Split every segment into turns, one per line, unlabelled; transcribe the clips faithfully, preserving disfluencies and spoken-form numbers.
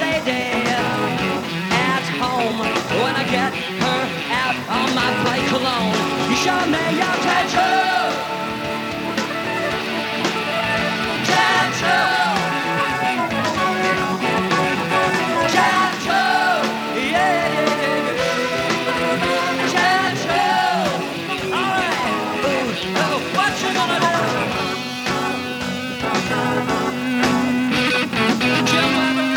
lady at home. When I get her out on my flight cologne, you show me your tattoo. Tattoo. Tattoo. Yeah. Tattoo. All right. Ooh, oh, what you gonna do? Jim Weber.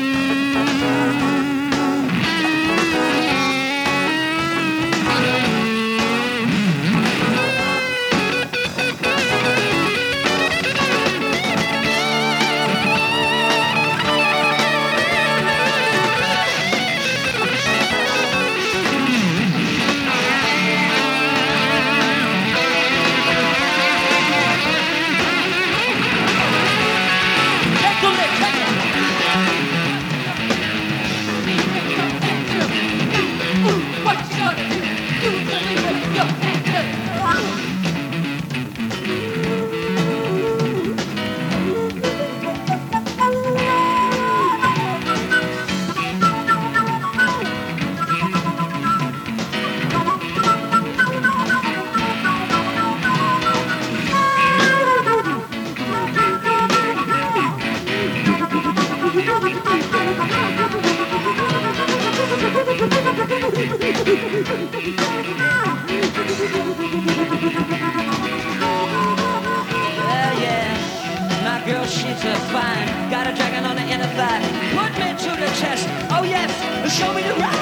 She's a fine, got a dragon on the inner thigh. Put me to the chest. Oh yes, show me the right.